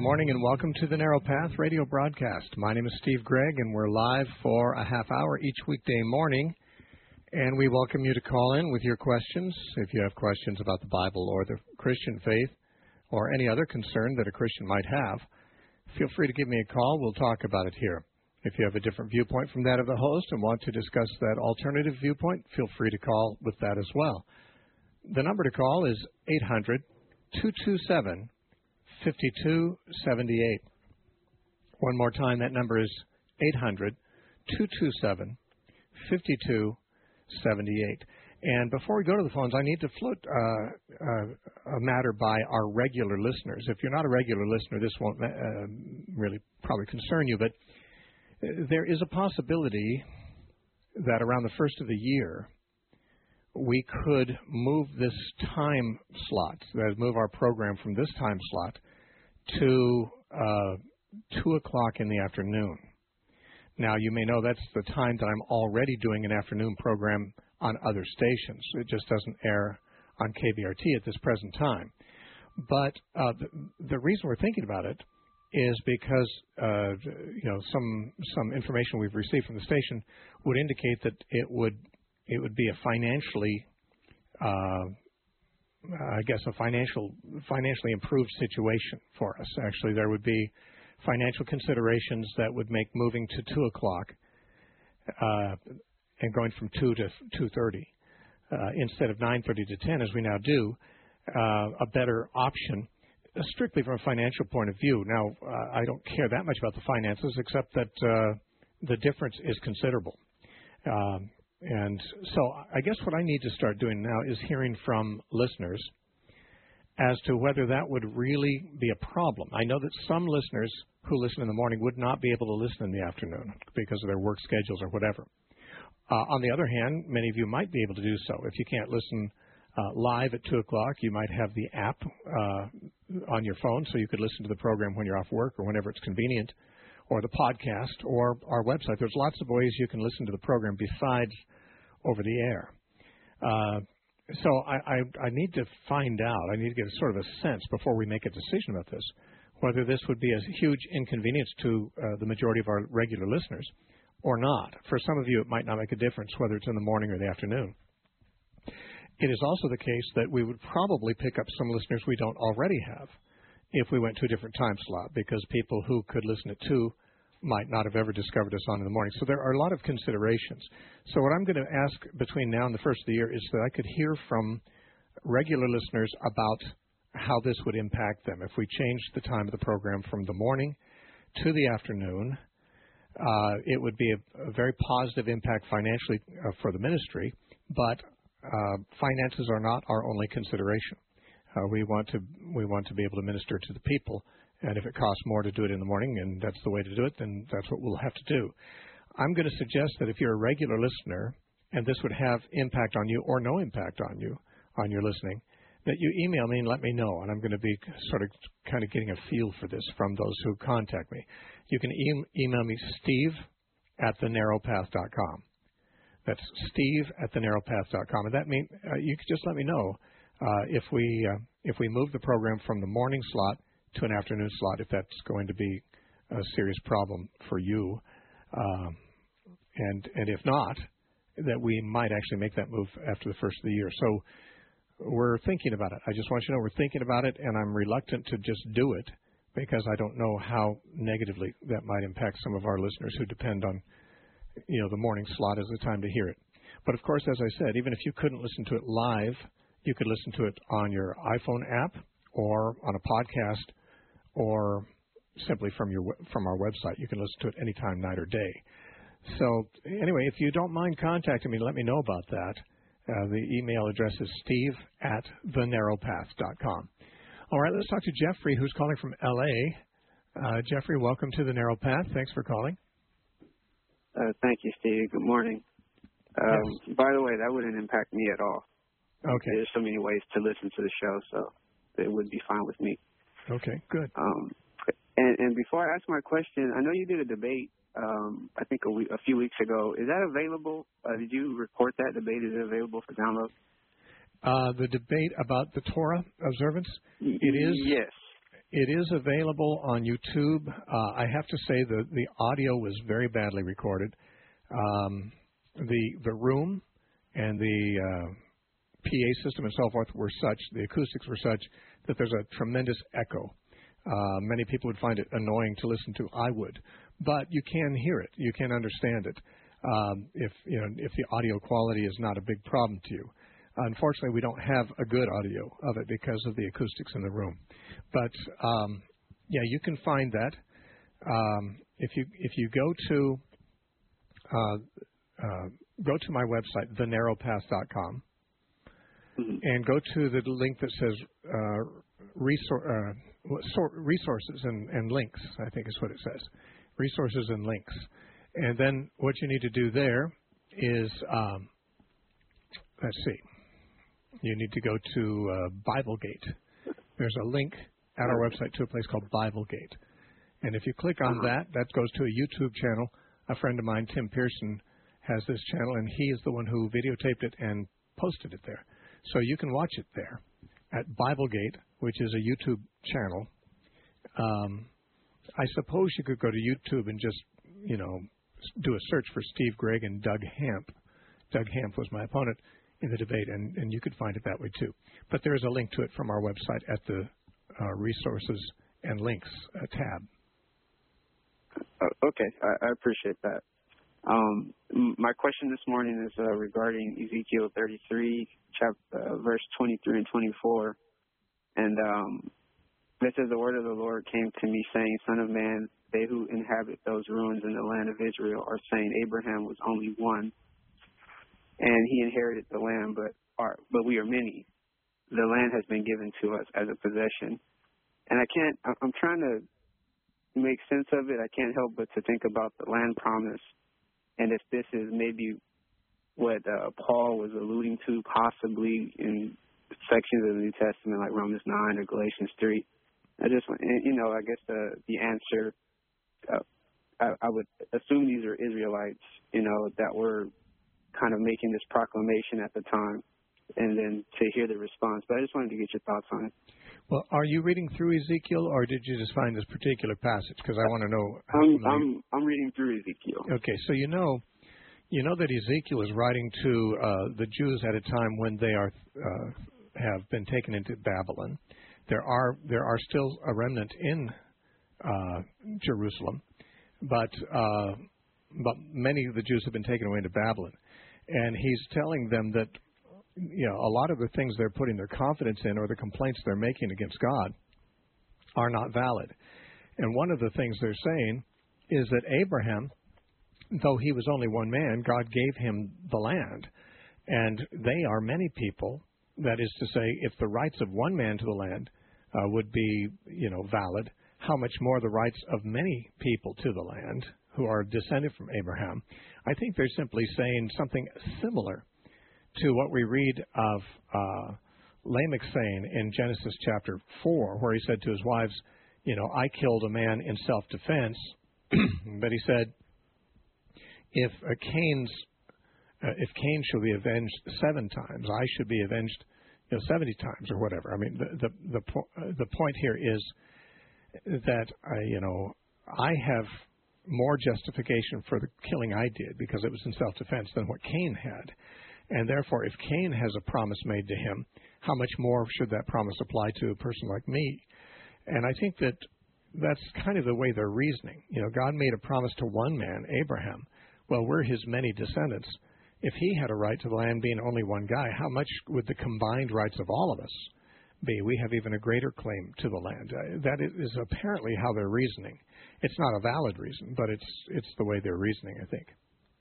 morning and welcome to the Narrow Path radio broadcast. My name is Steve Gregg and we're live for a half hour each weekday morning. And we welcome you to call in with your questions. If you have questions about the Bible or the Christian faith or any other concern that a Christian might have, feel free to give me a call. We'll talk about it here. If you have a different viewpoint from that of the host and want to discuss that alternative viewpoint, feel free to call with that as well. The number to call is 800-227-5278. One more time, that number is 800-227-5278. And before we go to the phones, I need to float a matter by our regular listeners. If you're not a regular listener, this won't really probably concern you, but there is a possibility that around the first of the year, we could move this time slot, that is, move our program from this time slot to 2 o'clock in the afternoon. Now, you may know that's the time that I'm already doing an afternoon program on other stations. It just doesn't air on KBRT at this present time. But the reason we're thinking about it is because some information we've received from the station would indicate that it would be a financially, financially improved situation for us. Actually, there would be financial considerations that would make moving to 2 o'clock and going from 2 to 2:30 instead of 9:30 to 10, as we now do, a better option, strictly from a financial point of view. Now, I don't care that much about the finances, except that the difference is considerable. And so I guess what I need to start doing now is hearing from listeners as to whether that would really be a problem. I know that some listeners who listen in the morning would not be able to listen in the afternoon because of their work schedules or whatever. On the other hand, many of you might be able to do so. If you can't listen live at 2 o'clock, you might have the app on your phone so you could listen to the program when you're off work or whenever it's convenient, or the podcast or our website. There's lots of ways you can listen to the program besides over the air. So I need to find out, I need to get sort of a sense before we make a decision about this, whether this would be a huge inconvenience to the majority of our regular listeners or not. For some of you, it might not make a difference whether it's in the morning or the afternoon. It is also the case that we would probably pick up some listeners we don't already have if we went to a different time slot, because people who could listen at 2 might not have ever discovered us on in the morning. So there are a lot of considerations. So what I'm going to ask between now and the first of the year is that I could hear from regular listeners about how this would impact them. If we changed the time of the program from the morning to the afternoon, it would be a very positive impact financially for the ministry, but finances are not our only consideration. We want to be able to minister to the people, and if it costs more to do it in the morning, and that's the way to do it, then that's what we'll have to do. I'm going to suggest that if you're a regular listener, and this would have impact on you or no impact on you, on your listening, that you email me and let me know, and I'm going to be sort of kind of getting a feel for this from those who contact me. You can email me, steve@thenarrowpath.com. That's steve@thenarrowpath.com, and that means you can just let me know if we move the program from the morning slot to an afternoon slot, if that's going to be a serious problem for you, and if not, that we might actually make that move after the first of the year. So we're thinking about it. I just want you to know we're thinking about it, and I'm reluctant to just do it because I don't know how negatively that might impact some of our listeners who depend on, the morning slot as the time to hear it. But of course, as I said, even if you couldn't listen to it live, you could listen to it on your iPhone app or on a podcast or simply from our website. You can listen to it anytime, night or day. So anyway, if you don't mind contacting me, let me know about that. The email address is steve@thenarrowpath.com. All right, let's talk to Jeffrey, who's calling from L.A. Jeffrey, welcome to the Narrow Path. Thanks for calling. Thank you, Steve. Good morning. Yes. By the way, that wouldn't impact me at all. Okay. There's so many ways to listen to the show, so it would be fine with me. Okay, good. And before I ask my question, I know you did a debate, I think a few weeks ago. Is that available? Did you record that debate? Is it available for download? The debate about the Torah observance? It is. Yes. It is available on YouTube. I have to say the audio was very badly recorded. The room and the PA system and so forth were such, the acoustics were such, that there's a tremendous echo. Many people would find it annoying to listen to. I would. But you can hear it. You can understand it if the audio quality is not a big problem to you. Unfortunately, we don't have a good audio of it because of the acoustics in the room. But, you can find that. If you go to my website, thenarrowpath.com, and go to the link that says resources and links, I think is what it says. Resources and links. And then what you need to do there is, let's see, you need to go to BibleGate. There's a link at our website to a place called BibleGate. And if you click on that goes to a YouTube channel. A friend of mine, Tim Pearson, has this channel, and he is the one who videotaped it and posted it there. So you can watch it there at BibleGate, which is a YouTube channel. I suppose you could go to YouTube and just, do a search for Steve Gregg and Doug Hamp. Doug Hamp was my opponent in the debate, and you could find it that way too. But there is a link to it from our website at the Resources and Links tab. Okay, I appreciate that. My question this morning is regarding Ezekiel 33, verse 23 and 24. And this is the word of the Lord came to me, saying, Son of man, they who inhabit those ruins in the land of Israel are saying Abraham was only one, and he inherited the land, but we are many. The land has been given to us as a possession. And I'm trying to make sense of it. I can't help but to think about the land promise, and if this is maybe what Paul was alluding to possibly in sections of the New Testament like Romans 9 or Galatians 3. I guess the answer, I would assume these are Israelites, that were kind of making this proclamation at the time, and then to hear the response. But I just wanted to get your thoughts on it. Well, are you reading through Ezekiel, or did you just find this particular passage? Because I want to know. I'm reading through Ezekiel. Okay, so you know that Ezekiel is writing to the Jews at a time when they have been taken into Babylon. There are still a remnant in Jerusalem, but many of the Jews have been taken away into Babylon, and he's telling them that a lot of the things they're putting their confidence in or the complaints they're making against God are not valid. And one of the things they're saying is that Abraham, though he was only one man, God gave him the land, and they are many people. That is to say, if the rights of one man to the land would be, valid, how much more the rights of many people to the land who are descended from Abraham. I think they're simply saying something similar to what we read of Lamech saying in Genesis chapter 4, where he said to his wives, I killed a man in self-defense, but he said, if Cain shall be avenged 7 times, I should be avenged 70 times or whatever. I mean, the point here is that I have more justification for the killing I did because it was in self-defense than what Cain had. And therefore, if Cain has a promise made to him, how much more should that promise apply to a person like me? And I think that's kind of the way they're reasoning. God made a promise to one man, Abraham. Well, we're his many descendants. If he had a right to the land being only one guy, how much would the combined rights of all of us be? We have even a greater claim to the land. That is apparently how they're reasoning. It's not a valid reason, but it's the way they're reasoning, I think.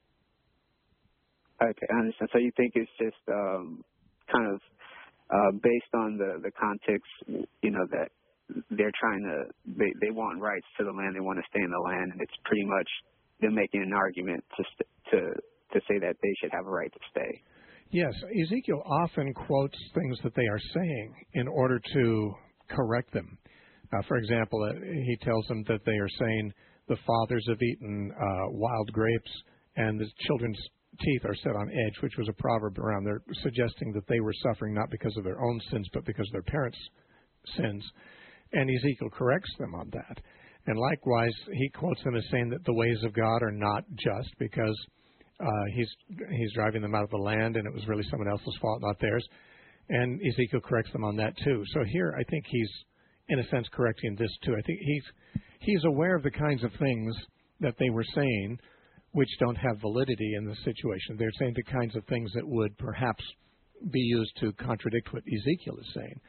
Okay, I understand. So you think it's just kind of based on the context, that they're trying to, they want rights to the land, they want to stay in the land, and it's pretty much them making an argument to say that they should have a right to stay. Yes, Ezekiel often quotes things that they are saying in order to correct them. For example, he tells them that they are saying the fathers have eaten wild grapes and the children's teeth are set on edge, which was a proverb around there suggesting that they were suffering not because of their own sins but because of their parents' sins. And Ezekiel corrects them on that. And likewise, he quotes them as saying that the ways of God are not just because he's driving them out of the land and it was really someone else's fault, not theirs. And Ezekiel corrects them on that too. So here I think he's, in a sense, correcting this too. I think he's aware of the kinds of things that they were saying which don't have validity in the situation. They're saying the kinds of things that would perhaps be used to contradict what Ezekiel is saying.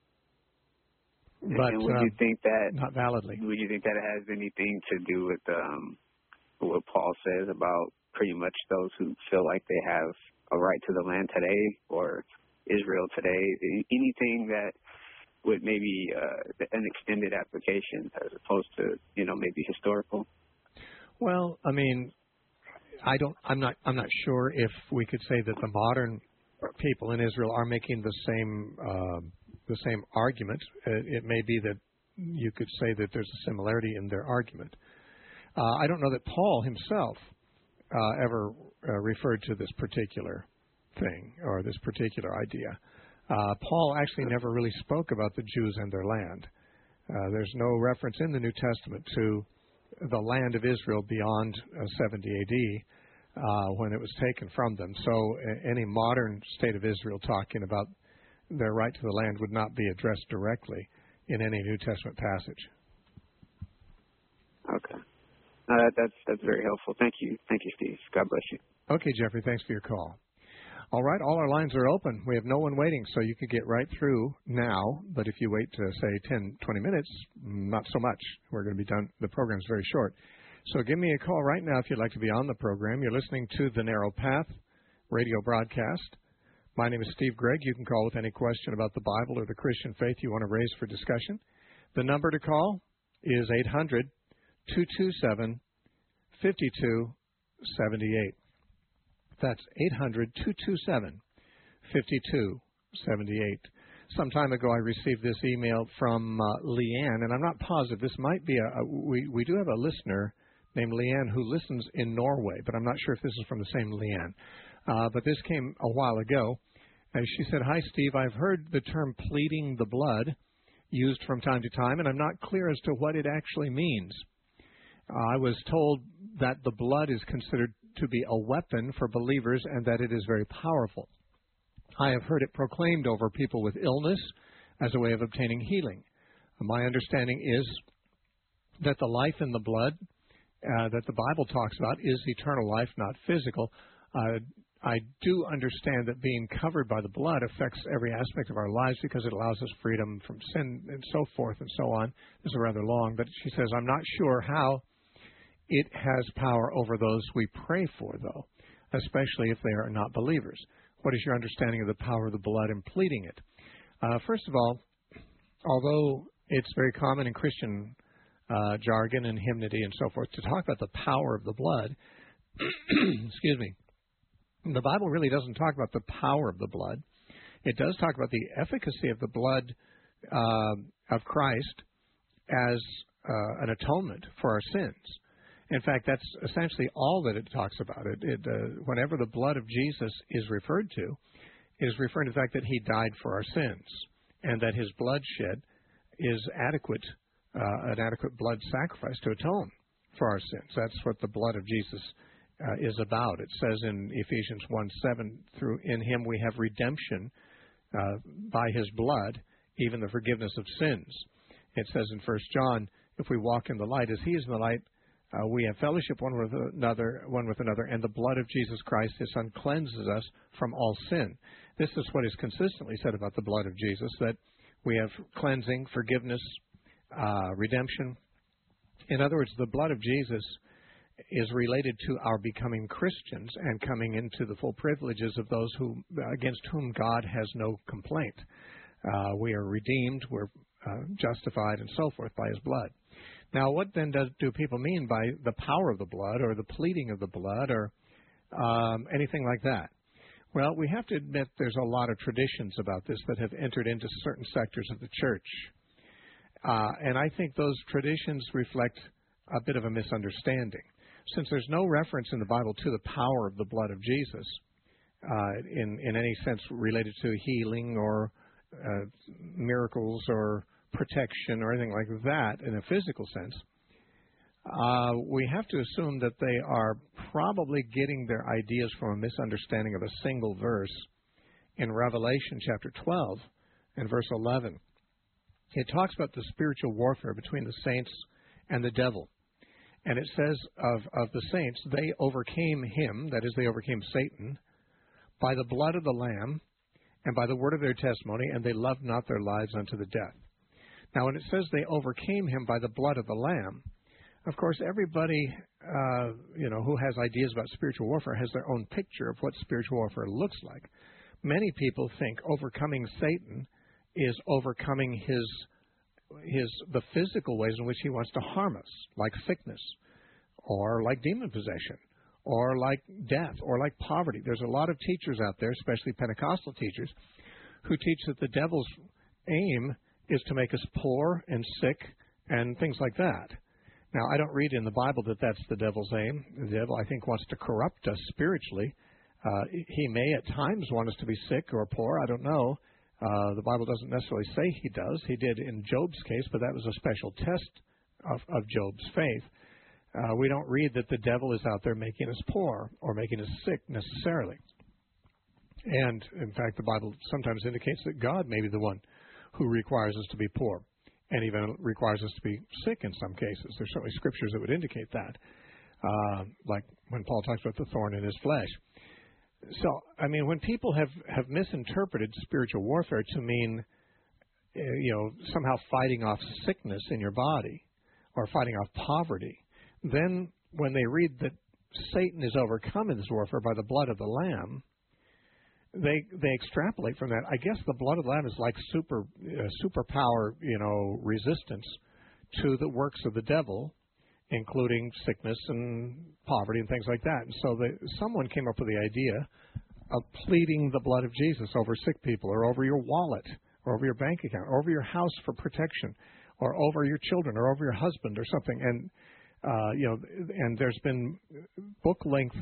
But and would you think that not validly? Would you think that it has anything to do with what Paul says about pretty much those who feel like they have a right to the land today, or Israel today? Anything that would maybe an extended application as opposed to maybe historical? Well, I mean, I'm not sure if we could say that the modern people in Israel are making the same argument. It may be that you could say that there's a similarity in their argument. I don't know that Paul himself ever referred to this particular thing or this particular idea. Paul actually never really spoke about the Jews and their land. There's no reference in the New Testament to the land of Israel beyond 70 A.D. When it was taken from them. So any modern state of Israel talking about their right to the land would not be addressed directly in any New Testament passage. Okay. That's very helpful. Thank you, Steve. God bless you. Okay, Jeffrey, thanks for your call. All right, all our lines are open. We have no one waiting, so you could get right through now. But if you wait to, say, 10, 20 minutes, not so much. We're going to be done. The program's very short. So give me a call right now if you'd like to be on the program. You're listening to The Narrow Path radio broadcast. My name is Steve Gregg. You can call with any question about the Bible or the Christian faith you want to raise for discussion. The number to call is 800-227-5278. That's 800-227-5278. Some time ago, I received this email from Leanne, and I'm not positive. This might be we do have a listener named Leanne who listens in Norway, but I'm not sure if this is from the same Leanne. But this came a while ago. And she said, "Hi, Steve. I've heard the term pleading the blood used from time to time, and I'm not clear as to what it actually means. I was told that the blood is considered to be a weapon for believers and that it is very powerful. I have heard it proclaimed over people with illness as a way of obtaining healing. My understanding is that the life in the blood that the Bible talks about is eternal life, not physical. I do understand that being covered by the blood affects every aspect of our lives because it allows us freedom from sin and so forth and so on." This is rather long, but she says, "I'm not sure how it has power over those we pray for, though, especially if they are not believers. What is your understanding of the power of the blood in pleading it?" First of all, although it's very common in Christian jargon and hymnody and so forth to talk about the power of the blood, excuse me, the Bible really doesn't talk about the power of the blood. It does talk about the efficacy of the blood of Christ as an atonement for our sins. In fact, that's essentially all that it talks about. Whenever the blood of Jesus is referred to, it is referring to the fact that he died for our sins and that his bloodshed is an adequate blood sacrifice to atone for our sins. That's what the blood of Jesus is about. It says in Ephesians 1:7, in him we have redemption by his blood, even the forgiveness of sins. It says in 1 John, if we walk in the light as he is in the light, we have fellowship one with another, and the blood of Jesus Christ, his Son, cleanses us from all sin. This is what is consistently said about the blood of Jesus, that we have cleansing, forgiveness, redemption. In other words, the blood of Jesus is related to our becoming Christians and coming into the full privileges of those against whom God has no complaint. We are redeemed, we're justified, and so forth by his blood. Now, what then do people mean by the power of the blood or the pleading of the blood or anything like that? Well, we have to admit there's a lot of traditions about this that have entered into certain sectors of the church. And I think those traditions reflect a bit of a misunderstanding. Since there's no reference in the Bible to the power of the blood of Jesus in any sense related to healing or miracles or protection or anything like that in a physical sense, we have to assume that they are probably getting their ideas from a misunderstanding of a single verse in Revelation chapter 12 and verse 11. It talks about the spiritual warfare between the saints and the devil. And it says of the saints, they overcame him, that is, they overcame Satan, by the blood of the Lamb and by the word of their testimony, and they loved not their lives unto the death. Now, when it says they overcame him by the blood of the Lamb, of course, everybody who has ideas about spiritual warfare has their own picture of what spiritual warfare looks like. Many people think overcoming Satan is overcoming the physical ways in which he wants to harm us, like sickness, or like demon possession, or like death, or like poverty. There's a lot of teachers out there, especially Pentecostal teachers, who teach that the devil's aim is to make us poor and sick and things like that. Now, I don't read in the Bible that that's the devil's aim. The devil, I think, wants to corrupt us spiritually. He may at times want us to be sick or poor. I don't know. The Bible doesn't necessarily say he does. He did in Job's case, but that was a special test of Job's faith. We don't read that the devil is out there making us poor or making us sick necessarily. And, in fact, the Bible sometimes indicates that God may be the one who requires us to be poor and even requires us to be sick in some cases. There's certainly scriptures that would indicate that, like when Paul talks about the thorn in his flesh. So, I mean, when people have misinterpreted spiritual warfare to mean, somehow fighting off sickness in your body or fighting off poverty, then when they read that Satan is overcome in this warfare by the blood of the Lamb, they extrapolate from that. I guess the blood of the Lamb is like superpower, resistance to the works of the devil, including sickness and poverty and things like that. And so someone came up with the idea of pleading the blood of Jesus over sick people, or over your wallet, or over your bank account, or over your house for protection, or over your children, or over your husband, or something. And and there's been book-length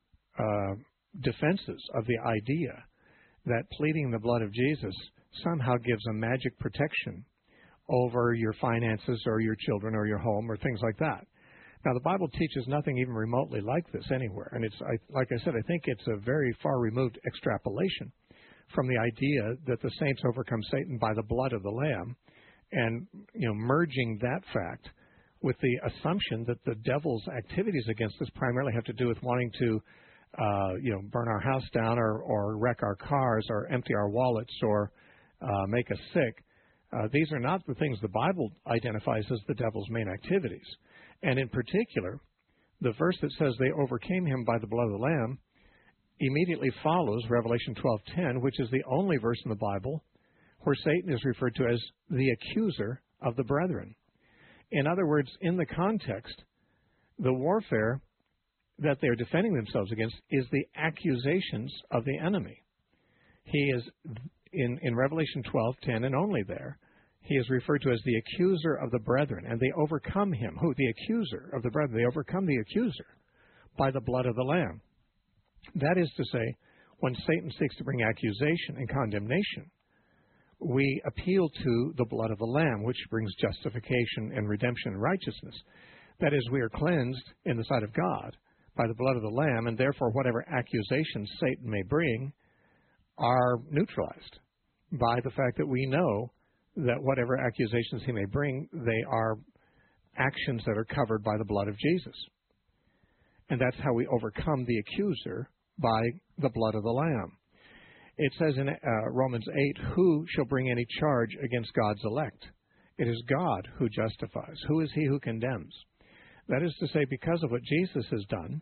defenses of the idea that pleading the blood of Jesus somehow gives a magic protection over your finances or your children or your home or things like that. Now, the Bible teaches nothing even remotely like this anywhere. And like I said, I think it's a very far-removed extrapolation from the idea that the saints overcome Satan by the blood of the Lamb, and merging that fact with the assumption that the devil's activities against us primarily have to do with wanting to burn our house down or wreck our cars or empty our wallets or make us sick. These are not the things the Bible identifies as the devil's main activities. And in particular, the verse that says they overcame him by the blood of the Lamb immediately follows Revelation 12:10, which is the only verse in the Bible where Satan is referred to as the accuser of the brethren. In other words, in the context, the warfare that they're defending themselves against is the accusations of the enemy. He is, in Revelation 12:10 and only there, he is referred to as the accuser of the brethren, and they overcome him. Who? The accuser of the brethren. They overcome the accuser by the blood of the Lamb. That is to say, when Satan seeks to bring accusation and condemnation, we appeal to the blood of the Lamb, which brings justification and redemption and righteousness. That is, we are cleansed in the sight of God by the blood of the Lamb, and therefore whatever accusations Satan may bring are neutralized by the fact that we know that whatever accusations he may bring, they are actions that are covered by the blood of Jesus. And that's how we overcome the accuser, by the blood of the Lamb. It says in Romans 8, who shall bring any charge against God's elect? It is God who justifies. Who is he who condemns? That is to say, because of what Jesus has done,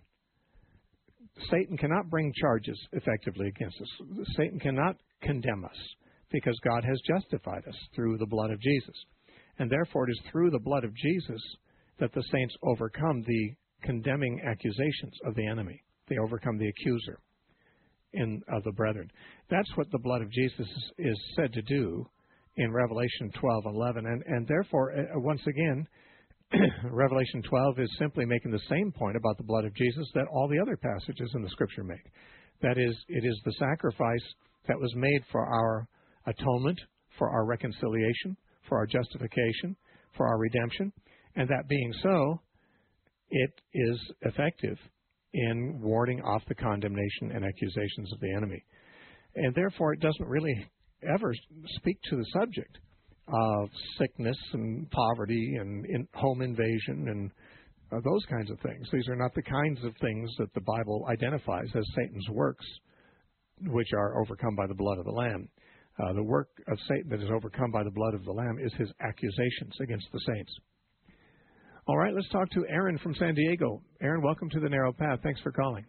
Satan cannot bring charges effectively against us. Satan cannot condemn us, because God has justified us through the blood of Jesus. And therefore it is through the blood of Jesus that the saints overcome the condemning accusations of the enemy. They overcome the accuser of the brethren. That's what the blood of Jesus is said to do in Revelation 12:11. And therefore, once again, Revelation 12 is simply making the same point about the blood of Jesus that all the other passages in the Scripture make. That is, it is the sacrifice that was made for our atonement, for our reconciliation, for our justification, for our redemption, and that being so, it is effective in warding off the condemnation and accusations of the enemy. And therefore, it doesn't really ever speak to the subject of sickness and poverty and home invasion and those kinds of things. These are not the kinds of things that the Bible identifies as Satan's works, which are overcome by the blood of the Lamb. The work of Satan that is overcome by the blood of the Lamb is his accusations against the saints. All right, let's talk to Aaron from San Diego. Aaron, welcome to The Narrow Path. Thanks for calling.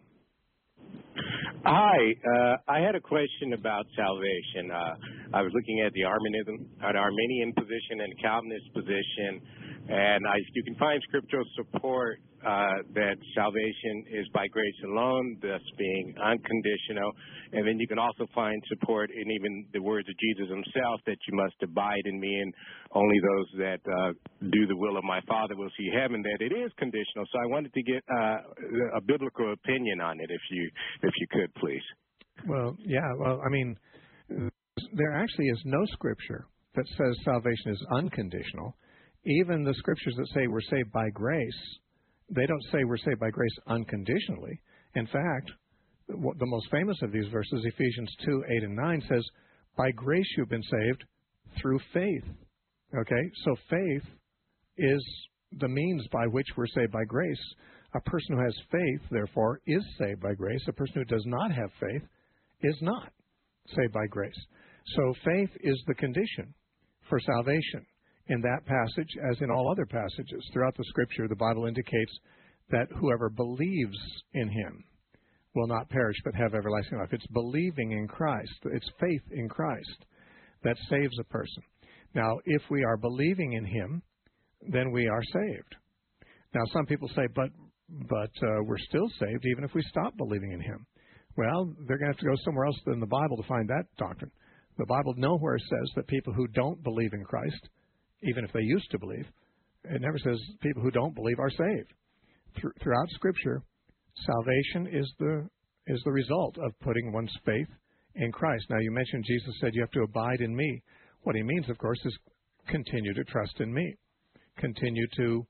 Hi. I had a question about salvation. I was looking at the Arminian position and Calvinist position, and you can find scriptural support that salvation is by grace alone, thus being unconditional. And then you can also find support in even the words of Jesus himself that you must abide in me, and only those that do the will of my Father will see heaven, that it is conditional. So I wanted to get a biblical opinion on it, if you could, please. Well, I mean, there actually is no scripture that says salvation is unconditional. Even the scriptures that say we're saved by grace, they don't say we're saved by grace unconditionally. In fact, the most famous of these verses, Ephesians 2:8 and 9, says, by grace you've been saved through faith. Okay? So faith is the means by which we're saved by grace. A person who has faith, therefore, is saved by grace. A person who does not have faith is not saved by grace. So faith is the condition for salvation. In that passage, as in all other passages throughout the Scripture, the Bible indicates that whoever believes in him will not perish but have everlasting life. It's believing in Christ. It's faith in Christ that saves a person. Now, if we are believing in him, then we are saved. Now, some people say, but we're still saved even if we stop believing in him. Well, they're going to have to go somewhere else than the Bible to find that doctrine. The Bible nowhere says that people who don't believe in Christ, even if they used to believe, it never says people who don't believe are saved. Throughout Scripture, salvation is the result of putting one's faith in Christ. Now, you mentioned Jesus said you have to abide in me. What he means, of course, is continue to trust in me. Continue to,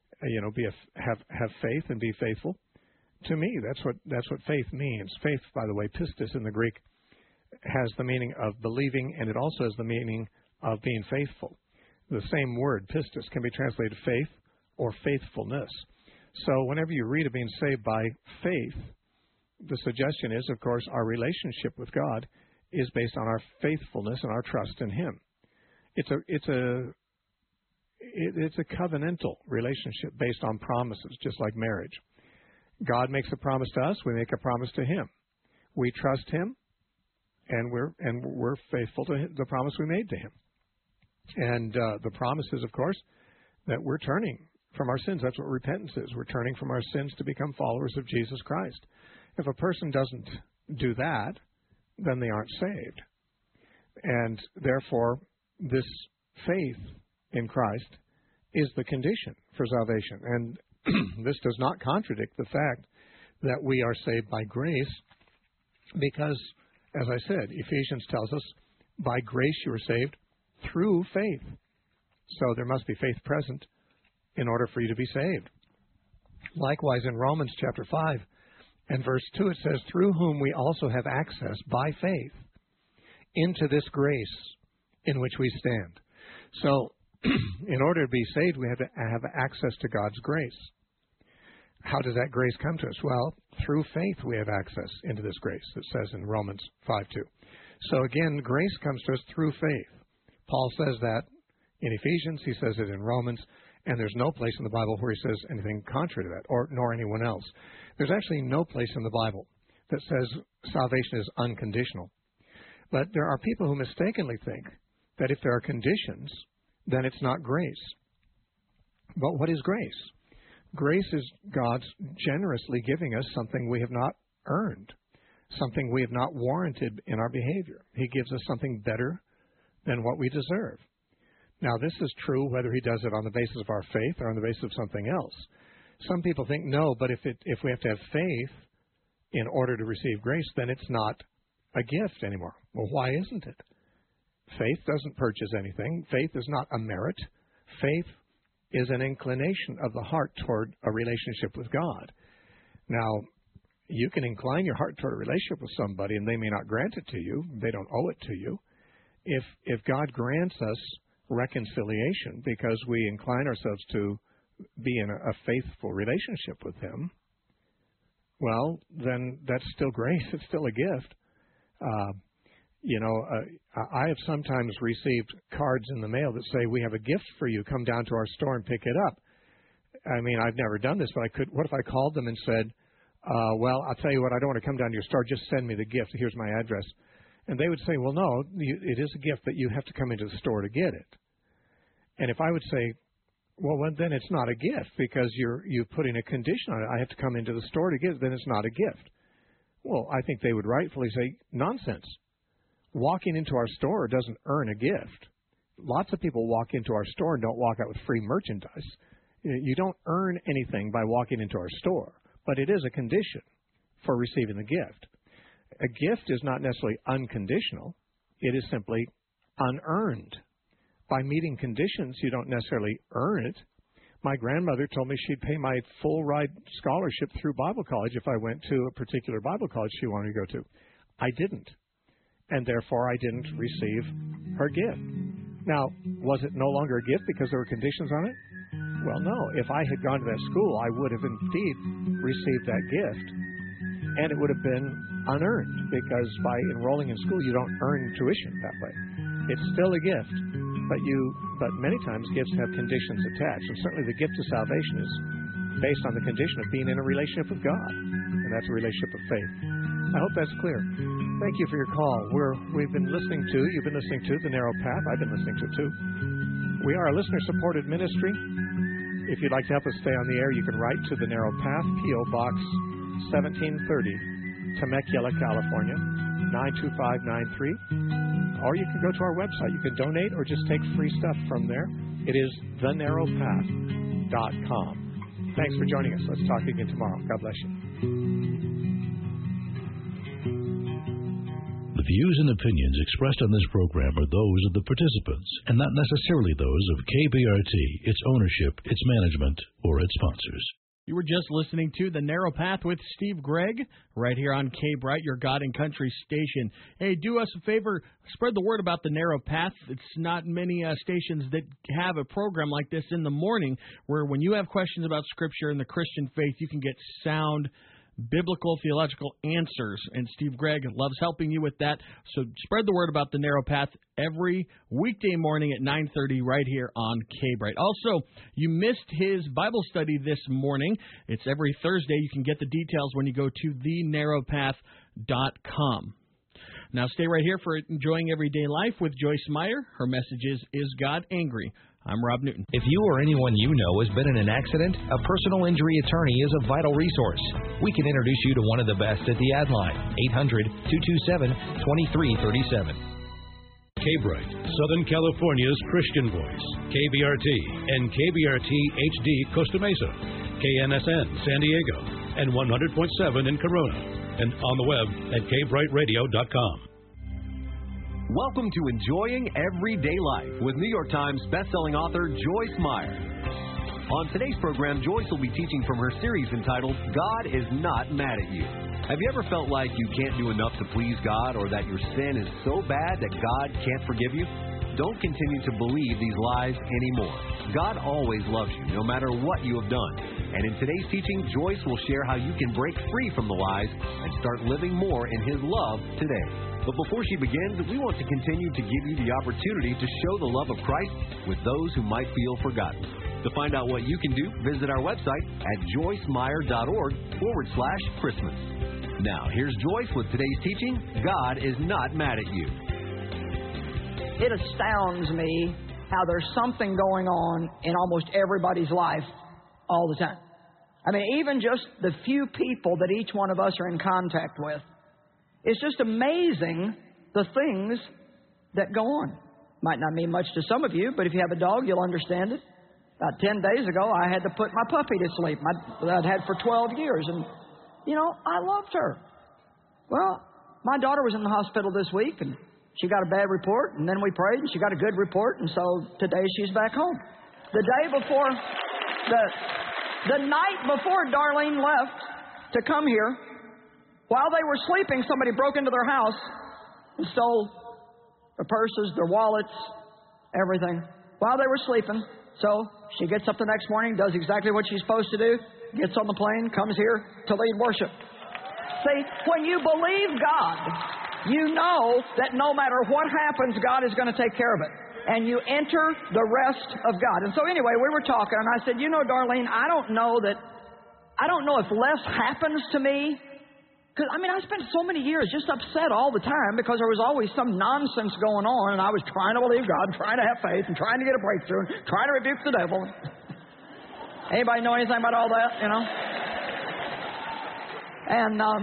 have faith and be faithful to me. That's what faith means. Faith, by the way, pistis in the Greek, has the meaning of believing, and it also has the meaning of being faithful. The same word, pistis, can be translated faith or faithfulness. So whenever you read of being saved by faith, the suggestion is, of course, our relationship with God is based on our faithfulness and our trust in him. It's a covenantal relationship based on promises, just like marriage. God makes a promise to us, we make a promise to him. We trust him, and we're faithful to the promise we made to him. And the promise is, of course, that we're turning from our sins. That's what repentance is. We're turning from our sins to become followers of Jesus Christ. If a person doesn't do that, then they aren't saved. And therefore, this faith in Christ is the condition for salvation. And this does not contradict the fact that we are saved by grace because, as I said, Ephesians tells us, by grace you are saved through faith. So there must be faith present in order for you to be saved. Likewise, in Romans chapter 5 and verse 2, it says, through whom we also have access by faith into this grace in which we stand. So in order to be saved, we have to have access to God's grace. How does that grace come to us? Well, through faith we have access into this grace, it says in Romans 5:2. So again, grace comes to us through faith. Paul says that in Ephesians, he says it in Romans, and there's no place in the Bible where he says anything contrary to that, nor anyone else. There's actually no place in the Bible that says salvation is unconditional. But there are people who mistakenly think that if there are conditions, then it's not grace. But what is grace? Grace is God's generously giving us something we have not earned, something we have not warranted in our behavior. He gives us something better than what we deserve. Now, this is true whether he does it on the basis of our faith or on the basis of something else. Some people think, no, but if we have to have faith in order to receive grace, then it's not a gift anymore. Well, why isn't it? Faith doesn't purchase anything. Faith is not a merit. Faith is an inclination of the heart toward a relationship with God. Now, you can incline your heart toward a relationship with somebody, and they may not grant it to you. They don't owe it to you. If God grants us reconciliation because we incline ourselves to be in a faithful relationship with Him, well, then that's still grace. It's still a gift. I have sometimes received cards in the mail that say, "We have a gift for you. Come down to our store and pick it up." I mean, I've never done this, but I could. What if I called them and said, "Well, I'll tell you what. I don't want to come down to your store. Just send me the gift. Here's my address." And they would say, "Well, no, it is a gift, but you have to come into the store to get it." And if I would say, "Well, then it's not a gift because you're putting a condition on it. I have to come into the store to get it. Then it's not a gift." Well, I think they would rightfully say, "Nonsense. Walking into our store doesn't earn a gift. Lots of people walk into our store and don't walk out with free merchandise. You don't earn anything by walking into our store, but it is a condition for receiving the gift. A gift is not necessarily unconditional. It is simply unearned. By meeting conditions, you don't necessarily earn it. My grandmother told me she'd pay my full ride scholarship through Bible college if I went to a particular Bible college she wanted to go to. I didn't. And therefore, I didn't receive her gift. Now, was it no longer a gift because there were conditions on it? Well, no. If I had gone to that school, I would have indeed received that gift. And it would have been unearned because by enrolling in school, you don't earn tuition that way. It's still a gift, but many times gifts have conditions attached. And certainly the gift of salvation is based on the condition of being in a relationship with God. And that's a relationship of faith. I hope that's clear. Thank you for your call. You've been listening to The Narrow Path. I've been listening to it too. We are a listener-supported ministry. If you'd like to help us stay on the air, you can write to The Narrow Path, P.O. Box 1730, Temecula, California, 92593. Or you can go to our website. You can donate or just take free stuff from there. It is thenarrowpath.com. Thanks for joining us. Let's talk again tomorrow. God bless you. The views and opinions expressed on this program are those of the participants and not necessarily those of KBRT, its ownership, its management, or its sponsors. You were just listening to The Narrow Path with Steve Gregg right here on K-Bright, your God and Country station. Hey, do us a favor, spread the word about The Narrow Path. It's not many stations that have a program like this in the morning where when you have questions about Scripture and the Christian faith, you can get sound biblical, theological answers, and Steve Gregg loves helping you with that. So spread the word about The Narrow Path every weekday morning at 9:30 right here on K-Bright. Also, you missed his Bible study this morning. It's every Thursday. You can get the details when you go to thenarrowpath.com. Now stay right here for Enjoying Everyday Life with Joyce Meyer. Her message is God angry? I'm Rob Newton. If you or anyone you know has been in an accident, a personal injury attorney is a vital resource. We can introduce you to one of the best at the ad line, 800-227-2337. K-Bright, Southern California's Christian voice, KBRT, and KBRT HD Costa Mesa, KNSN San Diego, and 100.7 in Corona, and on the web at kbrightradio.com. Welcome to Enjoying Everyday Life with New York Times bestselling author Joyce Meyer. On today's program, Joyce will be teaching from her series entitled, God is Not Mad at You. Have you ever felt like you can't do enough to please God, or that your sin is so bad that God can't forgive you? Don't continue to believe these lies anymore. God always loves you, no matter what you have done. And in today's teaching, Joyce will share how you can break free from the lies and start living more in His love today. But before she begins, we want to continue to give you the opportunity to show the love of Christ with those who might feel forgotten. To find out what you can do, visit our website at joycemeyer.org/Christmas. Now, here's Joyce with today's teaching, God is Not Mad at You. It astounds me how there's something going on in almost everybody's life all the time. I mean, even just the few people that each one of us are in contact with. It's just amazing the things that go on. Might not mean much to some of you, but if you have a dog, you'll understand it. About 10 days ago, I had to put my puppy to sleep. I'd had for 12 years, and, I loved her. Well, my daughter was in the hospital this week, and she got a bad report, and then we prayed, and she got a good report, and so today she's back home. The day before, the night before Darlene left to come here, while they were sleeping, somebody broke into their house and stole their purses, their wallets, everything, while they were sleeping. So she gets up the next morning, does exactly what she's supposed to do, gets on the plane, comes here to lead worship. See, when you believe God, you know that no matter what happens, God is going to take care of it. And you enter the rest of God. And so anyway, we were talking, and I said, you know, Darlene, I don't know if less happens to me. Because, I spent so many years just upset all the time because there was always some nonsense going on, and I was trying to believe God, trying to have faith, and trying to get a breakthrough, and trying to rebuke the devil. Anybody know anything about all that, you know? And